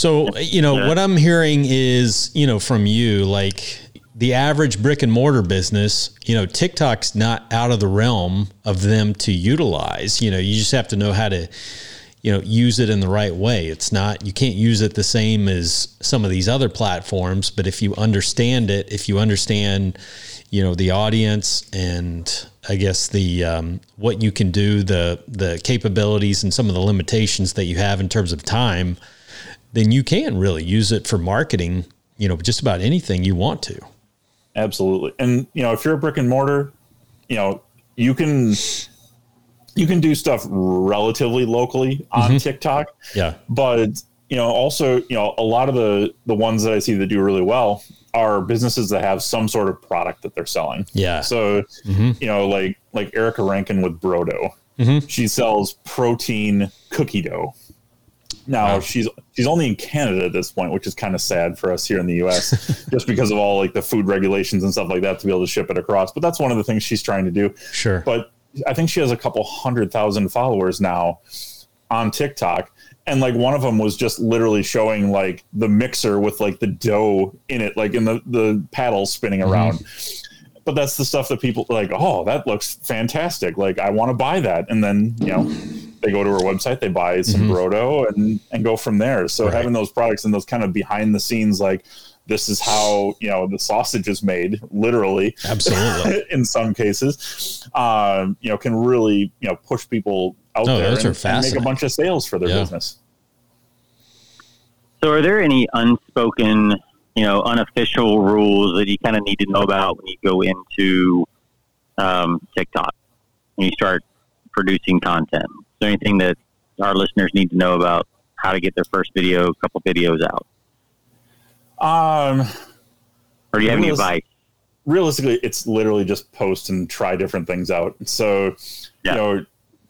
So, what I'm hearing is, from you, like the average brick and mortar business, TikTok's not out of the realm of them to utilize. You just have to know how to, use it in the right way. It's not, you can't use it the same as some of these other platforms, but if you understand it, if you understand, the audience and I guess the, what you can do, the capabilities and some of the limitations that you have in terms of time, then you can really use it for marketing, just about anything you want to. Absolutely. And, if you're a brick and mortar, you can do stuff relatively locally on TikTok. Yeah. But, also, a lot of the ones that I see that do really well are businesses that have some sort of product that they're selling. Yeah. So, like Erica Rankin with Brodo, she sells protein cookie dough. Now she's only in Canada at this point, which is kind of sad for us here in the US just because of all like the food regulations and stuff like that to be able to ship it across. But that's one of the things she's trying to do. Sure. But I think she has a couple 100,000 followers now on TikTok. And like one of them was just literally showing like the mixer with like the dough in it, like in the paddle spinning around. But that's the stuff that people are like, oh, that looks fantastic. Like I want to buy that. And then, they go to her website, they buy some Brodo and go from there. So having those products and those kind of behind the scenes, like this is how, the sausage is made, literally. Absolutely. In some cases, can really, push people out there and make a bunch of sales for their business. So are there any unspoken, unofficial rules that you kind of need to know about when you go into TikTok, when you start producing content? Is there anything that our listeners need to know about how to get their first couple videos out? Or do you have any advice? Realistically, it's literally just post and try different things out. So, like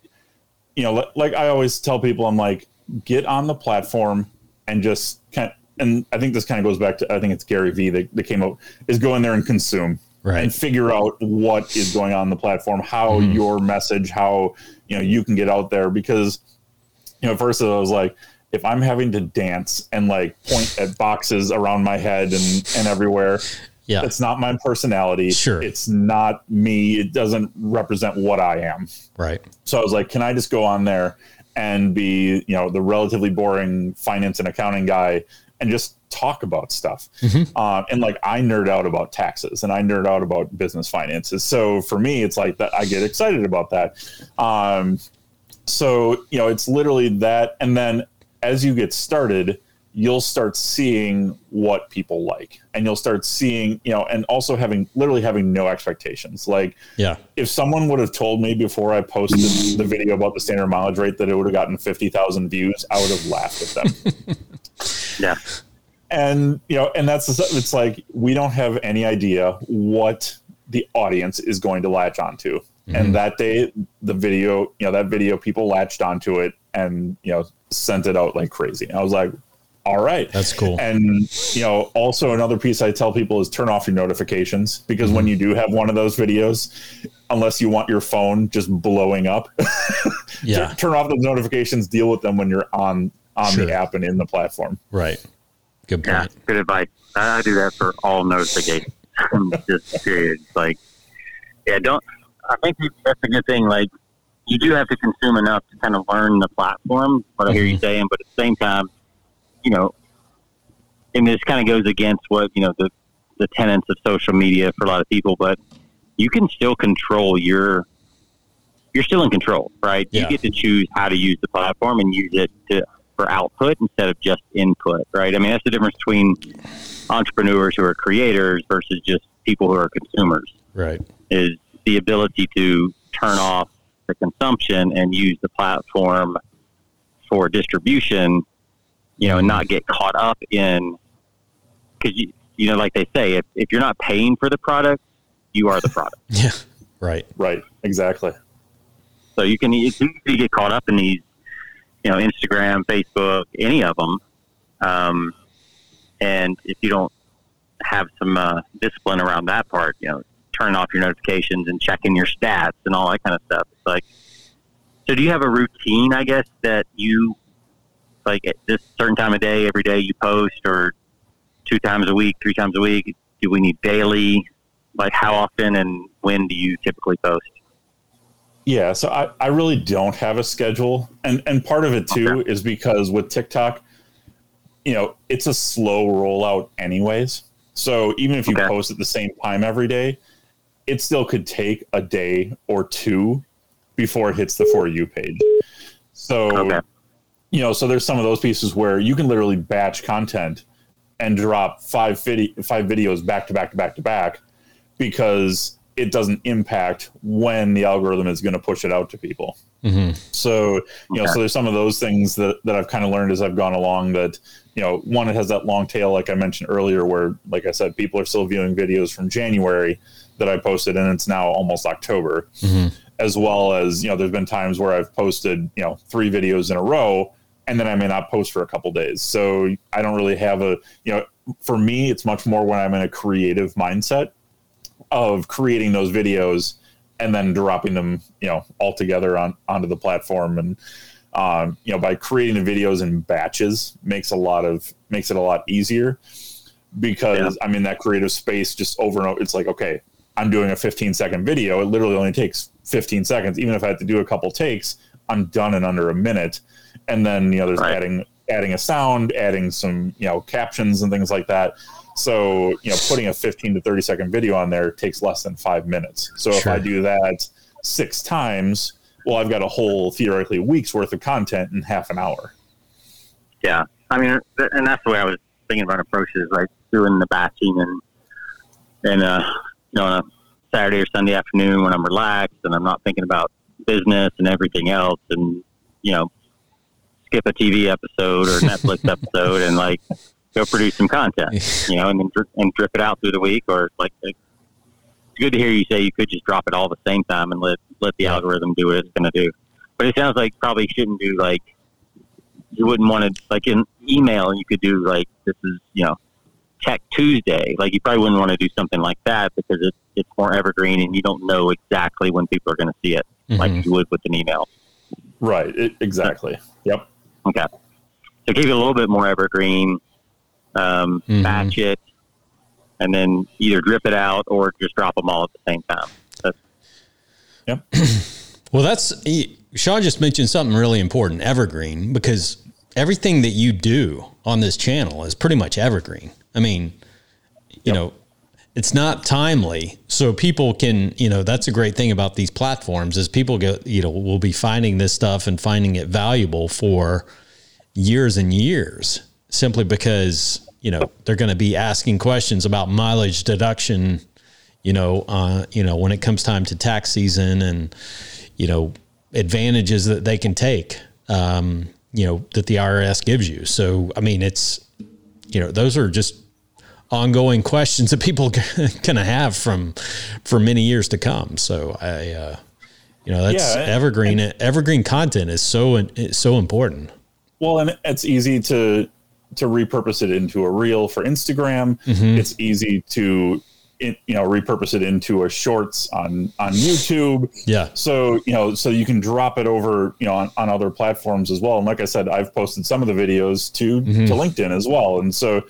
I always tell people, I'm like, get on the platform and just and I think this kind of goes back to, I think it's Gary Vee that came up, is go in there and consume. Right. And figure out what is going on the platform, how your message, how, you can get out there. Because, at first I was like, if I'm having to dance and like point at boxes around my head and everywhere, it's not my personality. Sure. It's not me. It doesn't represent what I am. Right. So I was like, can I just go on there and be, the relatively boring finance and accounting guy and just talk about stuff. And like, I nerd out about taxes and I nerd out about business finances. So for me, it's like that I get excited about that. So, it's literally that. And then as you get started, you'll start seeing what people like, and you'll start seeing, and also having no expectations. Like, if someone would have told me before I posted the video about the standard mileage rate that it would have gotten 50,000 views, I would have laughed at them. Yeah. And, and that's it's like, we don't have any idea what the audience is going to latch onto. And that day, the video, that video, people latched onto it and, sent it out like crazy. I was like, all right, that's cool. And, also another piece I tell people is turn off your notifications, because when you do have one of those videos, unless you want your phone just blowing up, turn off those notifications, deal with them when you're on the app and in the platform. Right. Good point. Yeah, good advice. I do that for all notifications. Just period. Like, I think that's a good thing. Like, you do have to consume enough to kind of learn the platform, what I hear you saying, but at the same time, and this kind of goes against what, the tenets of social media for a lot of people, but you can still control you're still in control, right? You get to choose how to use the platform and use it for output instead of just input, right? I mean, that's the difference between entrepreneurs who are creators versus just people who are consumers. Right. Is the ability to turn off the consumption and use the platform for distribution, and not get caught up in, because like they say, if you're not paying for the product, you are the product. Yeah. Right. Exactly. So you get caught up in these, Instagram, Facebook, any of them. And if you don't have some discipline around that part, turning off your notifications and checking your stats and all that kind of stuff. It's like, so do you have a routine, I guess, that you like at this certain time of day, every day you post, or 2 times a week, 3 times a week? Do we need daily? Like how often and when do you typically post? Yeah, so I really don't have a schedule. And part of it too is because with TikTok, it's a slow rollout anyways. So even if you post at the same time every day, it still could take a day or 2 before it hits the For You page. So, so there's some of those pieces where you can literally batch content and drop 5 videos back to back to back to back, because it doesn't impact when the algorithm is going to push it out to people. Mm-hmm. So, so there's some of those things that I've kind of learned as I've gone along that, one, it has that long tail, like I mentioned earlier, where, like I said, people are still viewing videos from January that I posted, and it's now almost October, as well as, there's been times where I've posted, 3 videos in a row, and then I may not post for a couple days. So I don't really have for me, it's much more when I'm in a creative mindset of creating those videos and then dropping them, all together onto the platform. And, by creating the videos in batches makes it a lot easier, because I'm in that creative space just over and over. It's like, okay, I'm doing a 15-second video. It literally only takes 15 seconds. Even if I have to do a couple takes, I'm done in under a minute. And then, there's adding a sound, adding some, captions and things like that. So, putting a 15 to 30 second video on there takes less than 5 minutes. So if I do that 6 times, well, I've got a whole theoretically week's worth of content in half an hour. Yeah. I mean, and that's the way I was thinking about approaches, like doing the batching and on a Saturday or Sunday afternoon when I'm relaxed and I'm not thinking about business and everything else, and, skip a TV episode or Netflix episode and like go produce some content, and then drip it out through the week. Or like, it's good to hear you say you could just drop it all at the same time and let the algorithm do what it's going to do. But it sounds like probably shouldn't do, like, you wouldn't want to, like in email, you could do like, this is, Tech Tuesday. Like, you probably wouldn't want to do something like that, because it's more evergreen and you don't know exactly when people are going to see it, like you would with an email. Right. Exactly. Yep. Okay. So keep it a little bit more evergreen, batch it, and then either drip it out or just drop them all at the same time. Yep. Well, Sean just mentioned something really important, evergreen, because everything that you do on this channel is pretty much evergreen. I mean, it's not timely. So people can, that's a great thing about these platforms is people will be finding this stuff and finding it valuable for years and years, simply because, they're going to be asking questions about mileage deduction, when it comes time to tax season, and, advantages that they can take, that the IRS gives you. So, I mean, it's, those are just ongoing questions that people going to have for many years to come. So that's evergreen. Evergreen content is so important. Well, and it's easy to repurpose it into a reel for Instagram. It's easy to, repurpose it into a shorts on YouTube. Yeah. So, so you can drop it over, on other platforms as well. And like I said, I've posted some of the videos to LinkedIn as well. And so,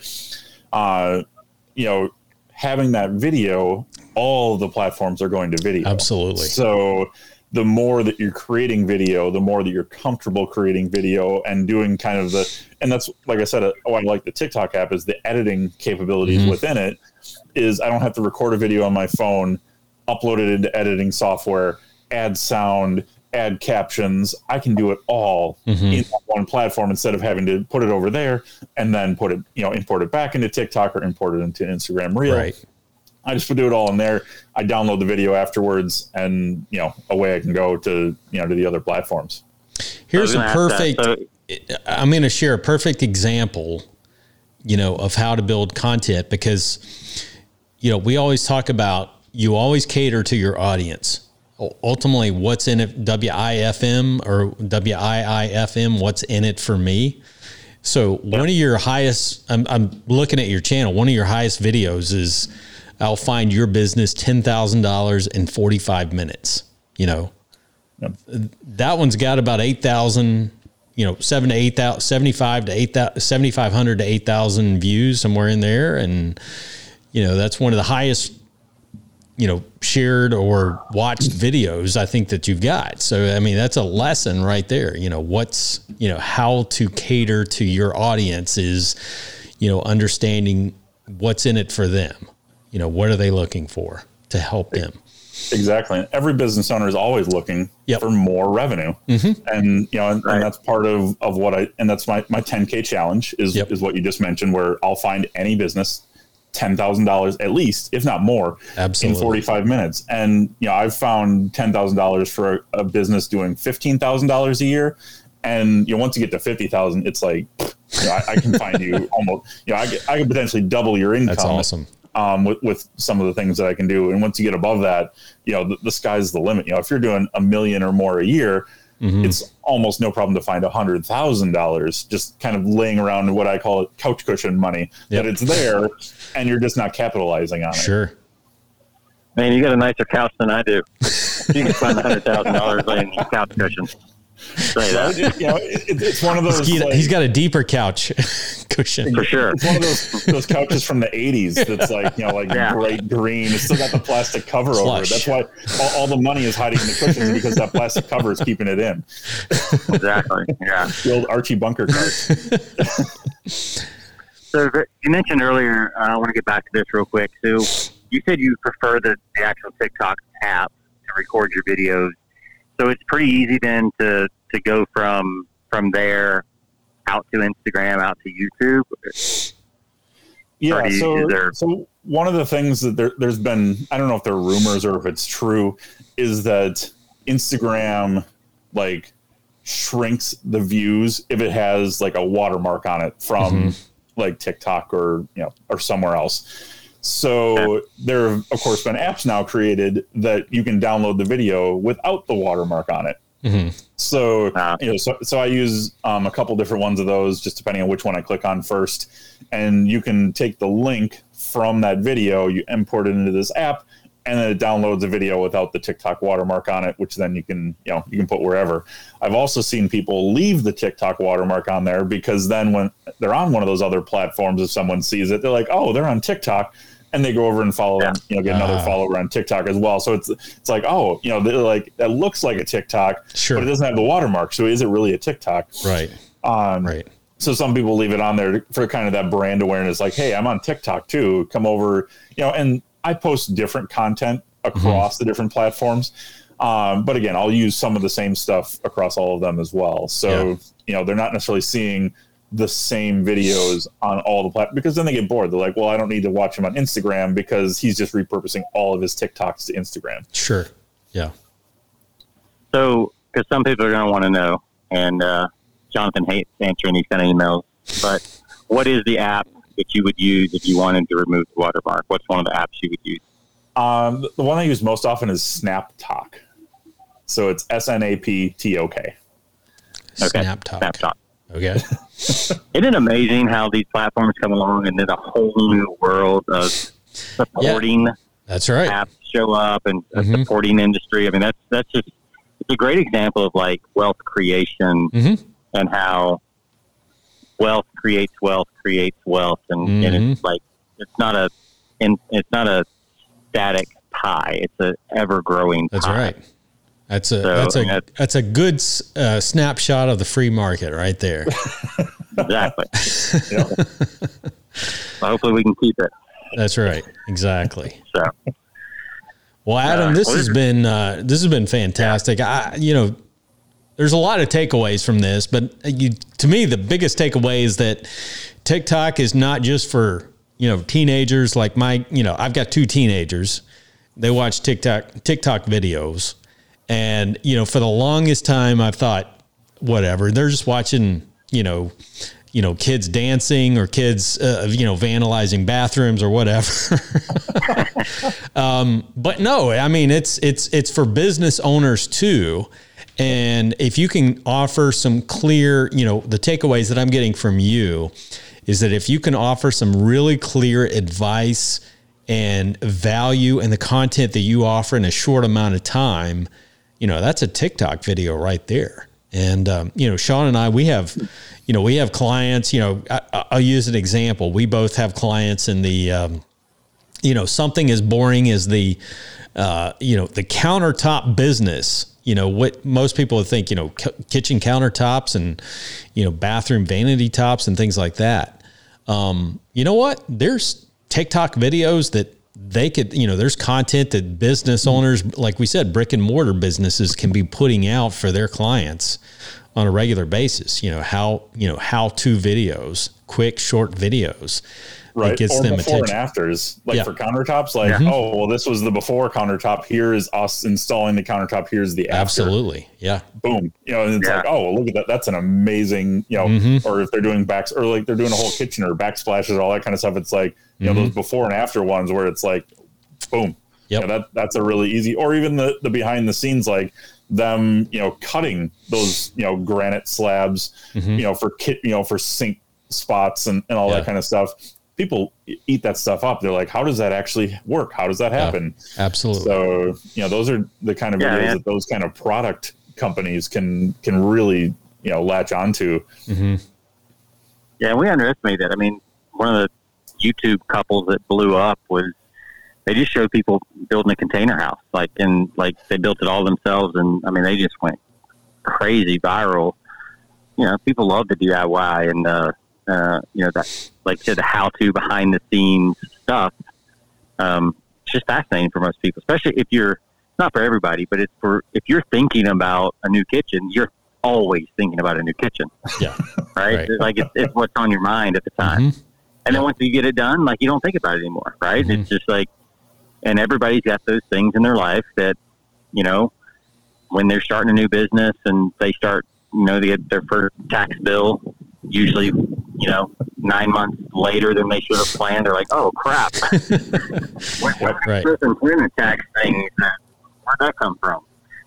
having that video, all the platforms are going to video. Absolutely. So the more that you're creating video, the more that you're comfortable creating video and doing kind of and that's, like I said, I like the TikTok app is the editing capabilities within it is I don't have to record a video on my phone, upload it into editing software, add sound, add captions. I can do it all in one platform instead of having to put it over there and then put it, import it back into TikTok or import it into Instagram Reel. Right. I just do it all in there. I download the video afterwards, and away I can go to to the other platforms. Here's a perfect. I'm going to share a perfect example, of how to build content, because we always talk about you always cater to your audience. Ultimately, what's in it, WIFM or WIIFM, what's in it for me? So one of your highest, I'm looking at your channel, one of your highest videos is, I'll find your business $10,000 in 45 minutes. That one's got about 8,000 7,500 to 8,000 views, somewhere in there. And, that's one of the highest, shared or watched videos I think that you've got. So, I mean, that's a lesson right there. How to cater to your audience is, understanding what's in it for them. What are they looking for to help them? Exactly. And every business owner is always looking for more revenue. And, and that's part of and that's my 10K challenge is what you just mentioned, where I'll find any business $10,000 at least, if not more, in 45 minutes. And, I've found $10,000 for a business doing $15,000 a year. And, once you get to 50,000, it's like, I can find you almost, I can potentially double your income. That's awesome. With some of the things that I can do. And once you get above that, the sky's the limit. If you're doing $1 million or more a year, it's almost no problem to find $100,000 just kind of laying around what I call couch cushion money, that it's there and you're just not capitalizing on it. Sure. Man, you got a nicer couch than I do. You can find $100,000 laying in couch cushions. Say that. It's one of those. He's got a deeper couch cushion for sure. It's one of those couches from the '80s. That's bright green. It's still got the plastic cover over it. That's why all the money is hiding in the cushions, because that plastic cover is keeping it in. Exactly. Yeah. The old Archie Bunker cart. So you mentioned earlier. I want to get back to this real quick. So you said you prefer the actual TikTok app to record your videos. So it's pretty easy then to go from there out to Instagram, out to YouTube. Yeah. So one of the things that there's been, I don't know if they're rumors or if it's true, is that Instagram shrinks the views if it has a watermark on it from TikTok or somewhere else. So there have, of course, been apps now created that you can download the video without the watermark on it. So, so I use a couple different ones of those, just depending on which one I click on first. And you can take the link from that video, you import it into this app, and then it downloads a video without the TikTok watermark on it, which then you can put wherever. I've also seen people leave the TikTok watermark on there, because then when they're on one of those other platforms, if someone sees it, they're like, oh, they're on TikTok. And they go over and follow them, get another follower on TikTok as well. So it's like, oh, they're like, that looks like a TikTok, but it doesn't have the watermark. So is it really a TikTok? Right. Right. So some people leave it on there for kind of that brand awareness, like, hey, I'm on TikTok too. Come over, and I post different content across the different platforms. But again, I'll use some of the same stuff across all of them as well. So, they're not necessarily seeing the same videos on all the platforms, because then they get bored. They're like, well, I don't need to watch him on Instagram because he's just repurposing all of his TikToks to Instagram. Sure. Yeah. So, because some people are going to want to know, and Jonathan hates answering these kind of emails, but what is the app that you would use if you wanted to remove the watermark? What's one of the apps you would use? The one I use most often is SnapTalk. So it's SNAPTOK. Okay. SnapTalk. SnapTalk. Okay. Isn't it amazing how these platforms come along and then a whole new world of supporting that's right. apps show up and a supporting industry? I mean, that's just, it's a great example of wealth creation and how wealth creates wealth, and it's it's not a static pie. It's an ever growing pie. That's right. That's a good snapshot of the free market right there. Exactly. Hopefully we can keep it. That's right. Exactly. So, well, Adam, this has been fantastic. There's a lot of takeaways from this, but to me, the biggest takeaway is that TikTok is not just for teenagers. Like I've got 2 teenagers. They watch TikTok videos. And, for the longest time, I've thought, whatever, they're just watching, kids dancing or kids, vandalizing bathrooms or whatever. But no, I mean, it's for business owners too. And if you can offer some clear, the takeaways that I'm getting from you is that if you can offer some really clear advice and value in the content that you offer in a short amount of time, that's a TikTok video right there. And, Sean and I, we have clients, I'll use an example. We both have clients in the, something as boring as the countertop business. What most people would think, kitchen countertops and, bathroom vanity tops and things like that. You know what? There's TikTok videos that they could, there's content that business owners, like we said, brick and mortar businesses can be putting out for their clients on a regular basis. How to videos, quick, short videos. Right. Gets or them before attention. And afters, for countertops, oh, well, this was the before countertop. Here is us installing the countertop. Here's the after. Absolutely. Yeah. Boom. And it's like, oh, well, look at that. That's an amazing, or if they're doing backs or like they're doing a whole kitchen or backsplashes, all that kind of stuff. It's like, those before and after ones where it's like, boom. Yep. That's a really easy, or even the behind the scenes, like them, cutting those, granite slabs, for sink spots and all that kind of stuff. People eat that stuff up. They're like, how does that actually work? How does that happen? Yeah, absolutely. So, those are the kind of videos that those kind of product companies can really, latch onto. Mm-hmm. Yeah. We underestimate that. I mean, one of the YouTube couples that blew up was they just showed people building a container house, they built it all themselves. And I mean, they just went crazy viral. People love the DIY and, that, like I said, the how-to behind the scenes stuff. It's just fascinating for most people, especially if you're, not for everybody, but if you're thinking about a new kitchen, you're always thinking about a new kitchen. Yeah. Right. Like it's what's on your mind at the time. Mm-hmm. And then once you get it done, like you don't think about it anymore. Right. Mm-hmm. It's just like, and everybody's got those things in their life that, when they're starting a new business and they start, they get their first tax bill, usually, 9 months later than they should have planned. They're like, oh crap. What employment tax thing, where'd that come from?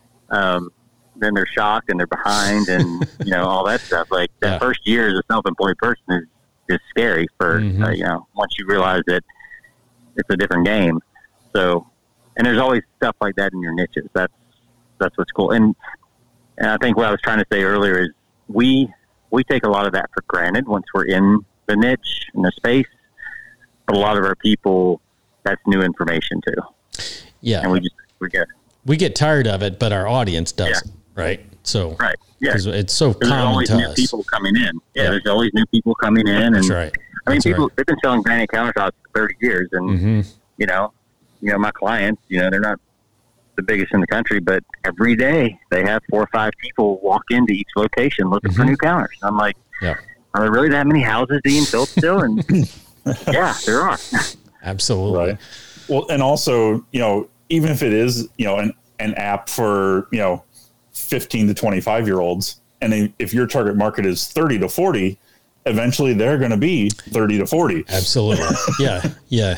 Then they're shocked and they're behind and, all that stuff. Like that first year as a self-employed person is scary for, once you realize that it's a different game. So, and there's always stuff like that in your niches. That's what's cool. And I think what I was trying to say earlier is we take a lot of that for granted once we're in the niche, in the space. But a lot of our people, that's new information too. Yeah. And we get tired of it, but our audience doesn't, right? So, right. Yeah. Because it's so common there's always to new us. people coming in. Yeah. There's always new people coming in. And that's right. I mean, they've been selling granite countertops for 30 years and, my clients, they're not the biggest in the country, but every day they have 4 or 5 people walk into each location looking for new counters. I'm like, are there really that many houses being built still? And yeah, there are. Absolutely. Right. Well, and also, even if it is, an app for, 15 to 25 year olds, and if your target market is 30 to 40, eventually they're going to be 30 to 40. Absolutely. Yeah.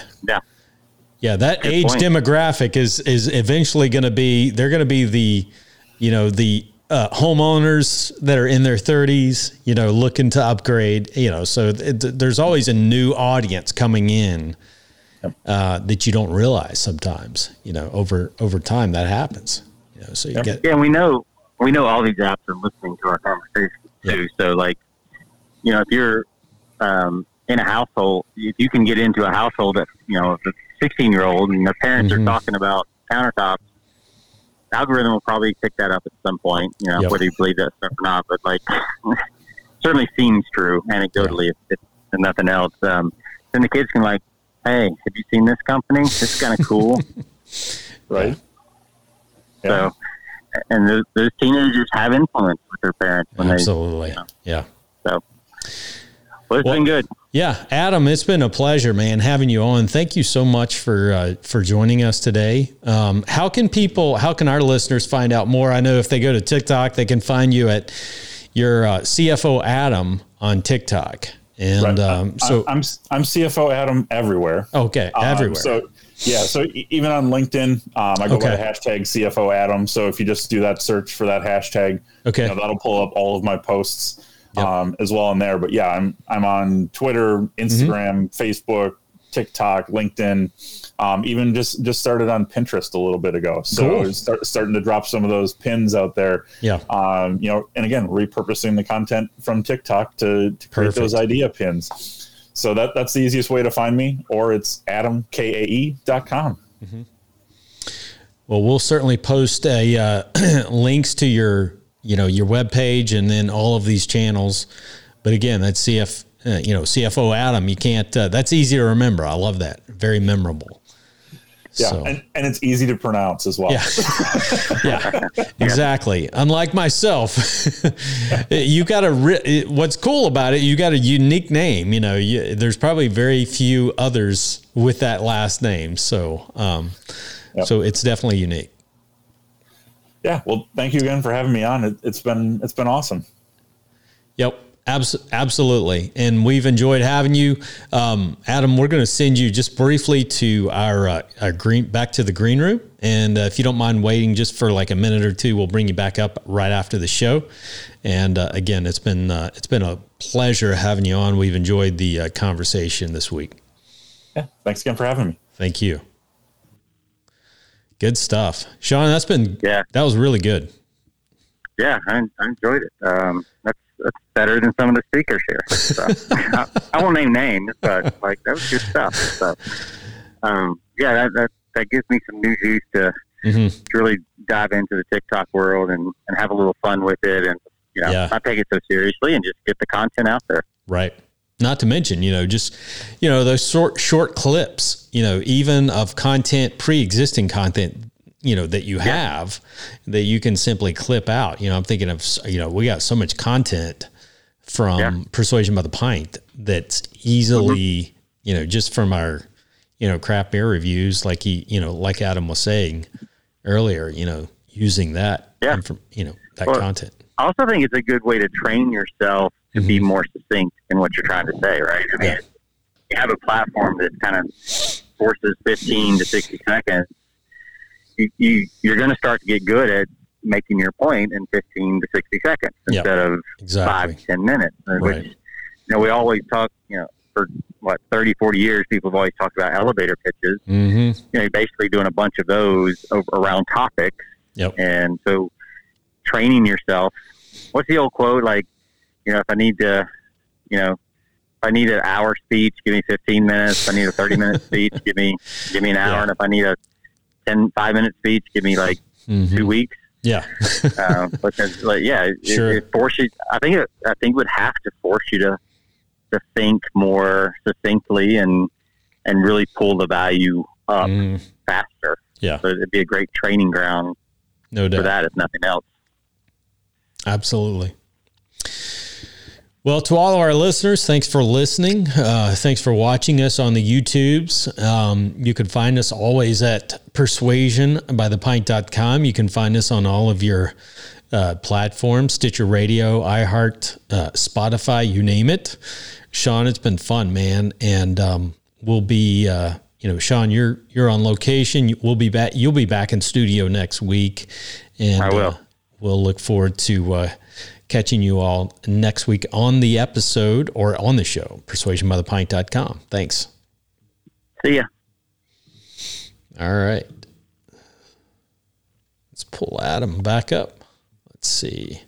Yeah, that Good age point. Demographic is eventually going to be, they're going to be the homeowners that are in their 30s, looking to upgrade, so there's always a new audience coming in that you don't realize sometimes, over time that happens, so you get. Yeah, we know all these apps are listening to our conversation too. So like, if you're in a household, if you can get into a household that, if a 16-year-old and their parents are talking about countertops, the algorithm will probably pick that up at some point, whether you believe that stuff or not. But like, certainly seems true anecdotally, if nothing else. Then the kids can like, hey, have you seen this company? This is kind of cool. Right. So, and those teenagers have influence with their parents. When Absolutely. So, well, it's been good. Yeah, Adam, it's been a pleasure, man, having you on. Thank you so much for joining us today. How can our listeners find out more? I know if they go to TikTok, they can find you at your CFO Adam on TikTok. And right. So I'm CFO Adam everywhere. Okay, everywhere. So even on LinkedIn, I go by the hashtag CFO Adam. So if you just do that search for that hashtag, that'll pull up all of my posts. As well in there, but I'm on Twitter, Instagram, Facebook, TikTok, LinkedIn, even just started on Pinterest a little bit ago. So Cool. starting to drop some of those pins out there. Yeah. And again, repurposing the content from TikTok to create Perfect. those idea pins. So that's the easiest way to find me, or it's adamkae.com. Well, we'll certainly post a links to your webpage and then all of these channels. But again, that's CFO Adam. You can't. That's easy to remember. I love that. Very memorable. Yeah, So, and it's easy to pronounce as well. yeah, exactly. Unlike myself, you got what's cool about it, you got a unique name. There's probably very few others with that last name. So, so it's definitely unique. Yeah. Well, thank you again for having me on. It's been awesome. Yep. Absolutely. And we've enjoyed having you. Adam, we're going to send you just briefly to our back to the green room. And if you don't mind waiting just for like a minute or two, we'll bring you back up right after the show. And again, it's been a pleasure having you on. We've enjoyed the conversation this week. Yeah. Thanks again for having me. Thank you. Good stuff. Sean, that was really good. Yeah, I enjoyed it. That's better than some of the speakers here. So, I won't name names, but that was good stuff. So, that gives me some new juice to really dive into the TikTok world and have a little fun with it, and not take it so seriously and just get the content out there. Right. Not to mention, those short clips, even of content, pre-existing content, that you have that you can simply clip out. I'm thinking of, we got so much content from Persuasion by the Pint that's easily, just from our, craft beer reviews, like like Adam was saying earlier, using that, that content. I also think it's a good way to train yourself to be more succinct in what you're trying to say, right? I mean, you have a platform that kind of forces 15 to 60 seconds. You're going to start to get good at making your point in 15 to 60 seconds instead of 5 to 10 minutes. Right. Which, we always talk, for 30, 40 years, people have always talked about elevator pitches. You're basically doing a bunch of those around topics. Yep. And so training yourself, what's the old quote? If I need to, if I need an hour speech, give me 15 minutes. If I need a 30-minute speech, give me an hour. And if I need a 5-minute speech, give me 2 weeks. Yeah. Because sure. it forces. I think it would have to force you to think more succinctly and really pull the value up faster. Yeah. So it'd be a great training ground. No doubt. For that, if nothing else. Absolutely. Well, to all of our listeners, thanks for listening. Thanks for watching us on the YouTubes. You can find us always at persuasionbythepint.com. You can find us on all of your platforms, Stitcher Radio, iHeart, Spotify, you name it. Sean, it's been fun, man. And we'll be, Sean, you're on location. We'll be back. You'll be back in studio next week. And I will. We'll look forward to catching you all next week on the episode or on the show, persuasionbythepint.com. Thanks. See ya. All right. Let's pull Adam back up. Let's see.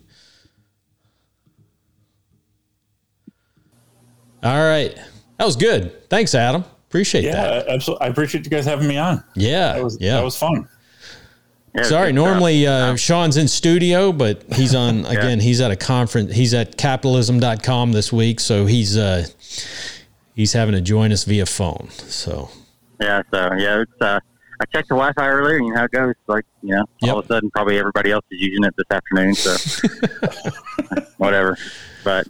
All right. That was good. Thanks, Adam. Appreciate that. Yeah, absolutely. I appreciate you guys having me on. Yeah. That was fun. Yeah, sorry, normally Sean's in studio, but he's on, again, he's at a conference. He's at capitalism.com this week, so he's having to join us via phone. So it's I checked the Wi-Fi earlier, and you know how it goes. All of a sudden, probably everybody else is using it this afternoon, so whatever. But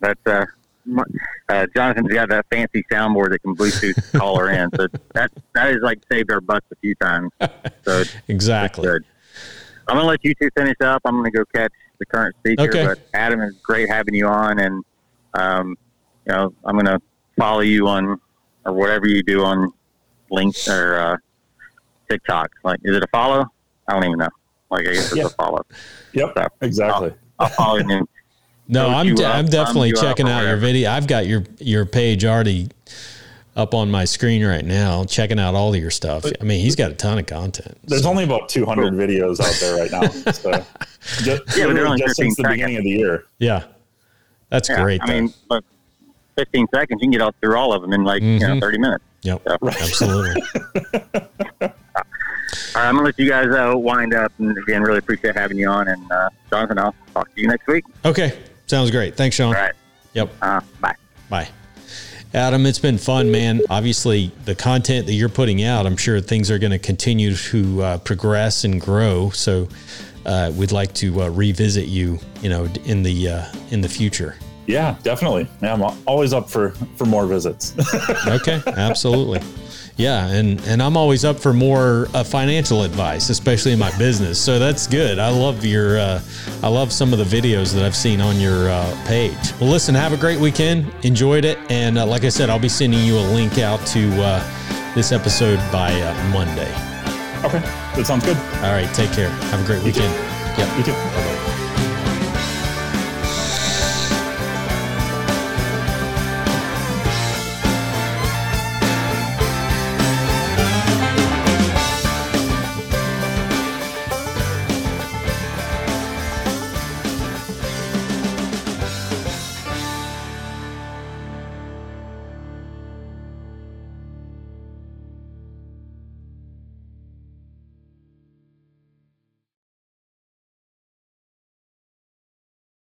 Jonathan's got that fancy soundboard that can Bluetooth call her in, so that has saved our butts a few times. So exactly. It's good. I'm gonna let you two finish up. I'm gonna go catch the current speaker. Okay. But Adam, it's great having you on, and I'm gonna follow you on or whatever you do on links or TikTok. Is it a follow? I don't even know. I guess it's a follow. Yep. So exactly. I'll follow you. No, I'm definitely checking out your video. I've got your page already up on my screen right now, checking out all of your stuff. I mean, he's got a ton of content. There's only about 200 videos out there right now. So just since the beginning of the year. Yeah. That's great. I mean, look, 15 seconds, you can get through all of them in 30 minutes. Yep. So. Right. Absolutely. All right, I'm going to let you guys wind up. And again, really appreciate having you on. And Jonathan, I'll talk to you next week. Okay. Sounds great. Thanks, Sean. All right. Yep. Bye. Bye. Adam, it's been fun, man. Obviously, the content that you're putting out, I'm sure things are going to continue to progress and grow. So we'd like to revisit you, in the future. Yeah, definitely. Yeah, I'm always up for more visits. Okay, absolutely. Yeah, and I'm always up for more financial advice, especially in my business. So that's good. I love I love some of the videos that I've seen on your page. Well, listen, have a great weekend. Enjoyed it, and like I said, I'll be sending you a link out to this episode by Monday. Okay, that sounds good. All right, take care. Have a great weekend. You too. Bye-bye.